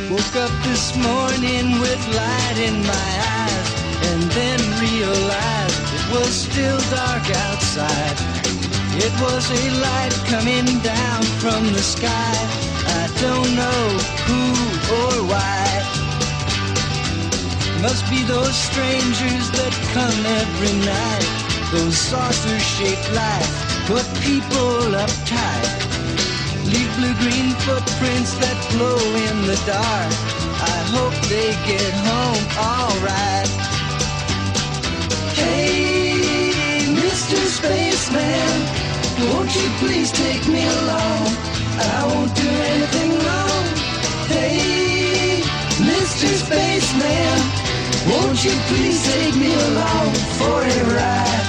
Woke up this morning with light in my eyes, and then realized it was still dark outside. It was a light coming down from the sky. I don't know who or why. Must be those strangers that come every night. Those saucer-shaped lights put people uptight. Leave blue-green footprints that glow in the dark. I hope they get home all right. Hey, Mr. Spaceman, won't you please take me along? I won't do anything wrong. Hey, Mr. Spaceman, won't you please take me along for a ride?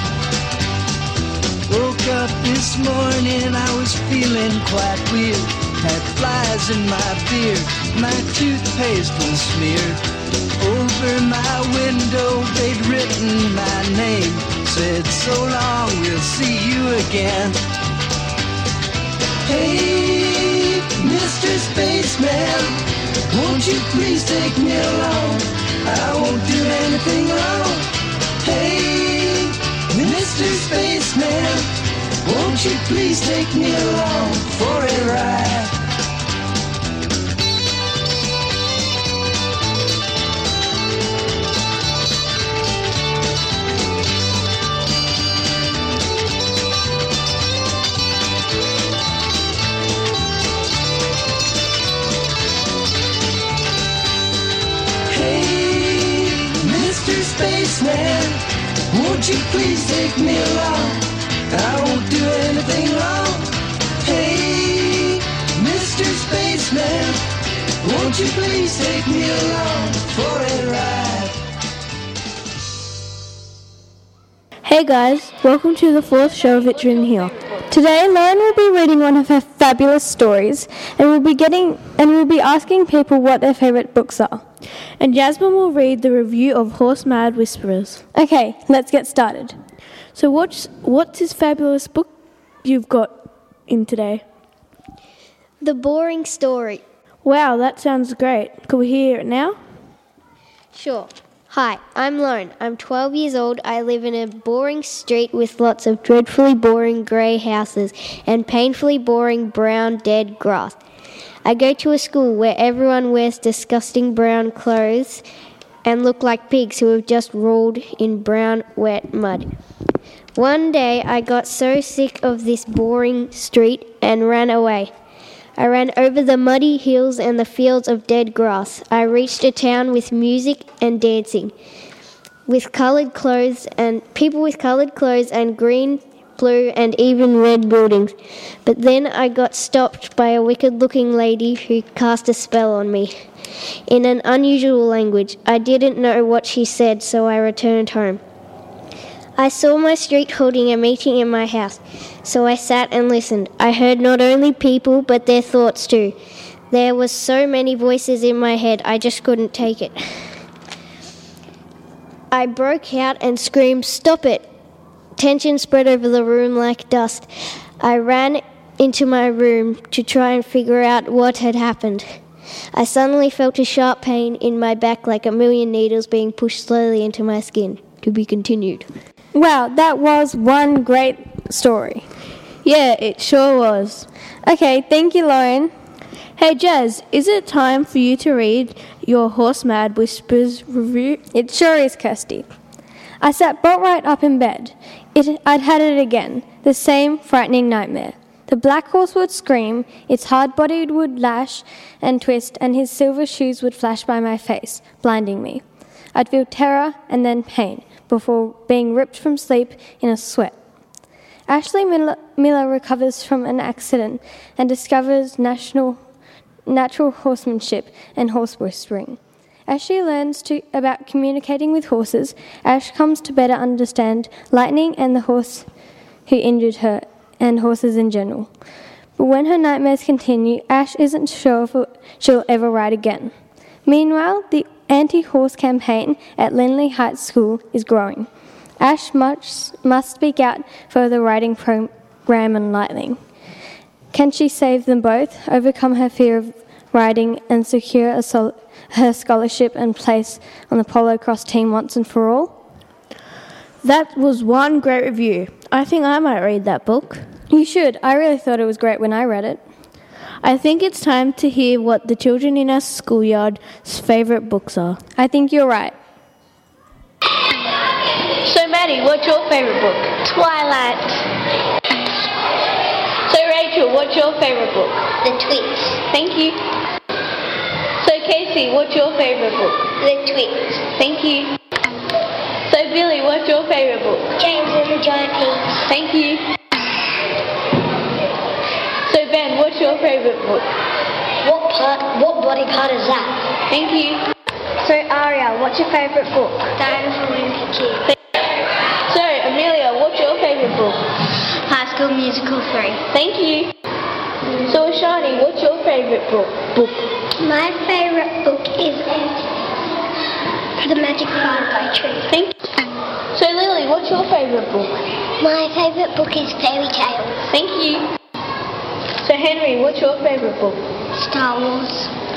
Woke up this morning, I was feeling quite weird. Had flies in my beard, my toothpaste was smeared. Over my window they'd written my name. Said, so long, we'll see you again. Hey, Mr. Spaceman, won't you please take me along? I won't do anything wrong. Hey, Mr. Spaceman, won't you please take me along for a ride? Spaceman, won't you please take me along? I won't do anything wrong. Hey, Mr. Spaceman, won't you please take me along for a ride? Hey guys, welcome to the fourth show of It's Written Here. Today, Lauren will be reading one of her fabulous stories, and we'll be asking people what their favourite books are. And Jasmine will read the review of Horse Mad Whisperers. Okay, let's get started. So what's this fabulous book you've got in today? The Boring Story. Wow, that sounds great. Could we hear it now? Sure. Hi, I'm Lauren. I'm 12 years old. I live in a boring street with lots of dreadfully boring grey houses and painfully boring brown dead grass. I go to a school where everyone wears disgusting brown clothes and look like pigs who have just rolled in brown, wet mud. One day I got so sick of this boring street and ran away. I ran over the muddy hills and the fields of dead grass. I reached a town with music and dancing, with coloured clothes and people with coloured clothes and green, blue and even red buildings. But then I got stopped by a wicked-looking lady who cast a spell on me in an unusual language. I didn't know what she said, so I returned home. I saw my street holding a meeting in my house, so I sat and listened. I heard not only people, but their thoughts too. There was so many voices in my head, I just couldn't take it. I broke out and screamed, "Stop it!" Tension spread over the room like dust. I ran into my room to try and figure out what had happened. I suddenly felt a sharp pain in my back like a million needles being pushed slowly into my skin. To be continued. Wow, that was one great story. Yeah, it sure was. Okay, thank you, Lauren. Hey Jazz, is it time for you to read your Horse Mad Whispers review? It sure is, Kirsty. I sat bolt right up in bed. I'd had it again, the same frightening nightmare. The black horse would scream, its hard body would lash and twist, and his silver shoes would flash by my face, blinding me. I'd feel terror and then pain, before being ripped from sleep in a sweat. Ashley Miller recovers from an accident and discovers natural horsemanship and horse whispering. As she learns about communicating with horses, Ash comes to better understand Lightning and the horse who injured her, and horses in general. But when her nightmares continue, Ash isn't sure if she'll ever ride again. Meanwhile, the anti-horse campaign at Lindley Heights School is growing. Ash must speak out for the riding program and Lightning. Can she save them both, overcome her fear of writing and secure her scholarship and place on the polo cross team once and for all? That was one great review. I think I might read that book. You should. I really thought it was great when I read it. I think it's time to hear what the children in our schoolyard's favourite books are. I think you're right. So, Maddie, what's your favourite book? Twilight. So, Rachel, what's your favourite book? The Twits. Thank you. So, Casey, what's your favourite book? The Twits. Thank you. So, Billy, what's your favourite book? James and the Giant Peach. Thank you. So, Ben, what's your favourite book? What body part is that? Thank you. So, Aria, what's your favourite book? Diana from Wimpy Kid. So, Amelia, what's your favourite book? High School Musical 3. Thank you. So, Ashani, what's your favourite book? My favourite book is The Magic Firefly Tree. Thank you. So, Lily, what's your favourite book? My favourite book is Fairy Tales. Thank you. So, Henry, what's your favourite book? Star Wars.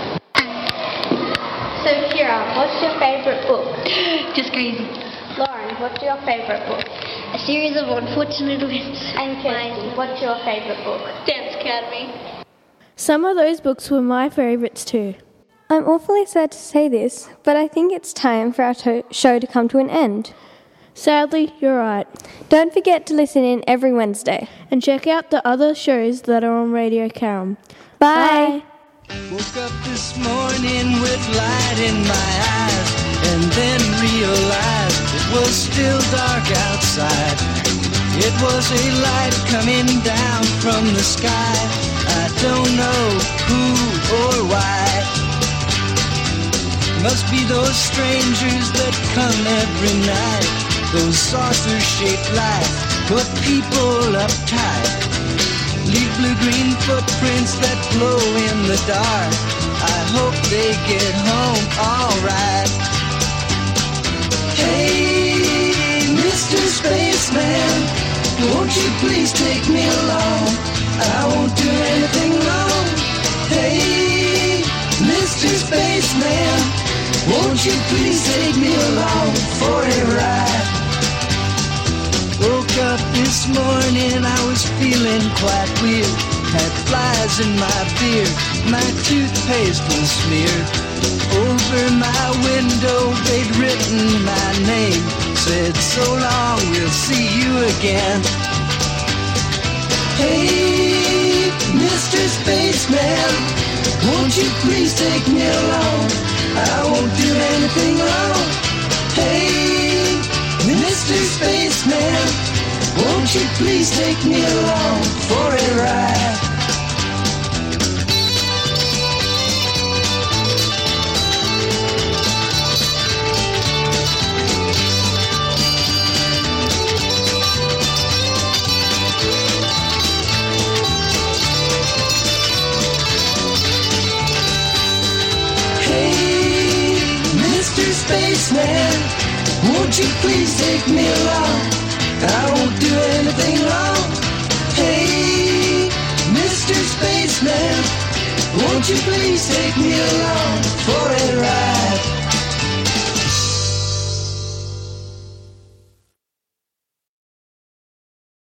So, Kira, what's your favourite book? Just crazy. Lauren, what's your favourite book? A series of unfortunate events. And Kirsty, what's your favourite book? Dance Academy. Some of those books were my favourites too. I'm awfully sad to say this, but I think it's time for our show to come to an end. Sadly, you're right. Don't forget to listen in every Wednesday. And check out the other shows that are on Radio Caram. Bye. Woke up this morning with light in my eyes, and then realized it was still dark outside. It was a light coming down from the sky. I don't know who or why. Must be those strangers that come every night. Those saucer-shaped lights put people uptight. Leave blue-green footprints that glow in the dark. I hope they get home alright. Hey, Mr. Spaceman, won't you please take me along? I won't do anything wrong. Hey, Mr. Spaceman, won't you please take me along for a ride? Woke up this morning, I was feeling quite weird. Had flies in my beard, my toothpaste was smeared. Over my window they'd written my name. Said, so long, we'll see you again. Hey, Mr. Spaceman, won't you please take me along? I won't do anything wrong. Hey, Mr. Spaceman, won't you please take me along for a ride? Hey, Mr. Spaceman, won't you please take me along? I won't do anything wrong. Hey, Mr. Spaceman, won't you please take me along for a ride?